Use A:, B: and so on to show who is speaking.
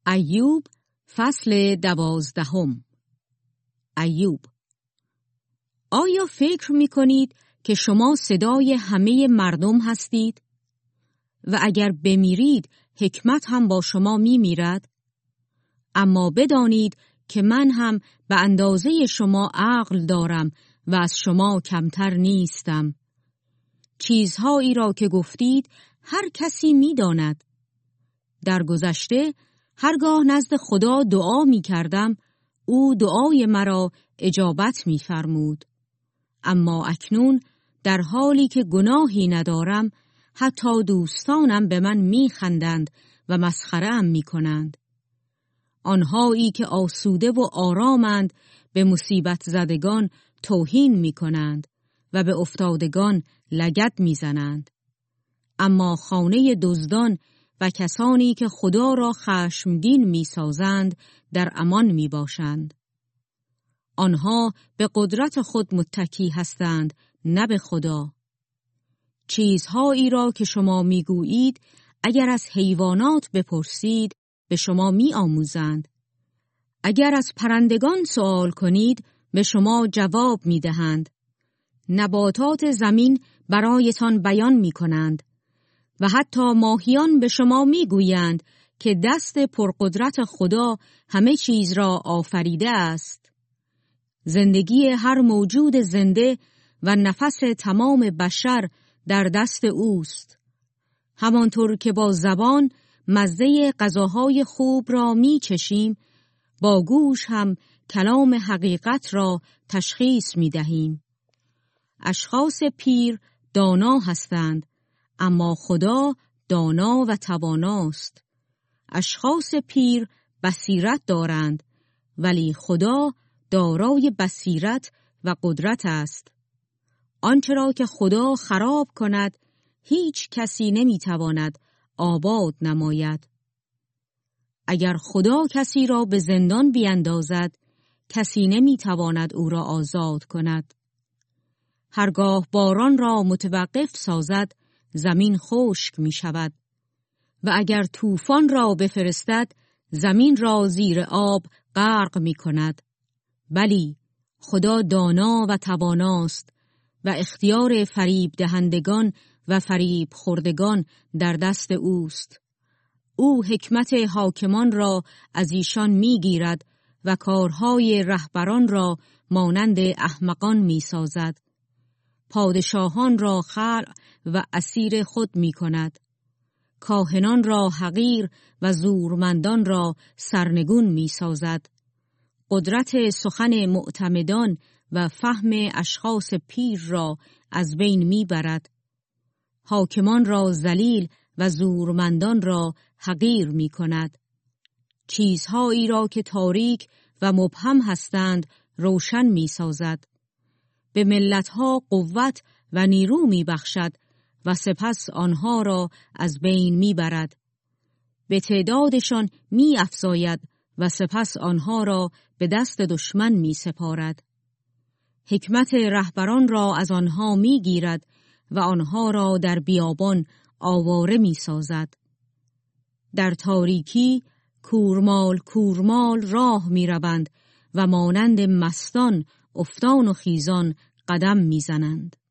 A: ایوب فصل 12. ایوب: آیا فکر می کنید که شما صدای همه مردم هستید؟ و اگر بمیرید حکمت هم با شما می میرد؟ اما بدانید که من هم به اندازه شما عقل دارم و از شما کمتر نیستم. چیزهایی را که گفتید هر کسی می داند. در گذشته هرگاه نزد خدا دعا می کردم، او دعای مرا اجابت می فرمود. اما اکنون در حالی که گناهی ندارم، حتی دوستانم به من می خندند و مسخره‌ام می کنند. آنهایی که آسوده و آرامند به مصیبت زدگان توهین می کنند و به افتادگان لگد می زنند. اما خانه دزدان و کسانی که خدا را خشمگین می سازند در امان می باشند. آنها به قدرت خود متکی هستند، نه به خدا. چیزهایی را که شما می گویید اگر از حیوانات بپرسید به شما می آموزند. اگر از پرندگان سوال کنید به شما جواب می دهند. نباتات زمین برایتان بیان می کنند و حتی ماهیان به شما می گویند که دست پرقدرت خدا همه چیز را آفریده است. زندگی هر موجود زنده و نفس تمام بشر در دست اوست. همانطور که با زبان مزه غذاهای خوب را می چشیم، با گوش هم کلام حقیقت را تشخیص می دهیم. اشخاص پیر دانا هستند، اما خدا دانا و تواناست. اشخاص پیر بصیرت دارند، ولی خدا دارای بصیرت و قدرت است. آنچه را که خدا خراب کند، هیچ کسی نمیتواند آباد نماید. اگر خدا کسی را به زندان بیندازد، کسی نمیتواند او را آزاد کند. هرگاه باران را متوقف سازد، زمین خشک می شود و اگر طوفان را بفرستد، زمین را زیر آب غرق می کند. بلی خدا دانا و تواناست و اختیار فریب دهندگان و فریب خوردگان در دست اوست. او حکمت حاکمان را از ایشان می گیرد و کارهای رهبران را مانند احمقان می سازد. پادشاهان را خلع و اسیر خود می کند. کاهنان را حقیر و زورمندان را سرنگون می سازد. قدرت سخن معتمدان و فهم اشخاص پیر را از بین می برد. حاکمان را ذلیل و زورمندان را حقیر می کند. چیزهایی را که تاریک و مبهم هستند روشن می سازد. به ملتها قوت و نیرو می بخشد و سپس آنها را از بین می برد. به تعدادشان می افزاید و سپس آنها را به دست دشمن می سپارد. حکمت رهبران را از آنها می گیرد و آنها را در بیابان آواره می سازد. در تاریکی کورمال راه می روند و مانند مستان افتان و خیزان قدم می زنند.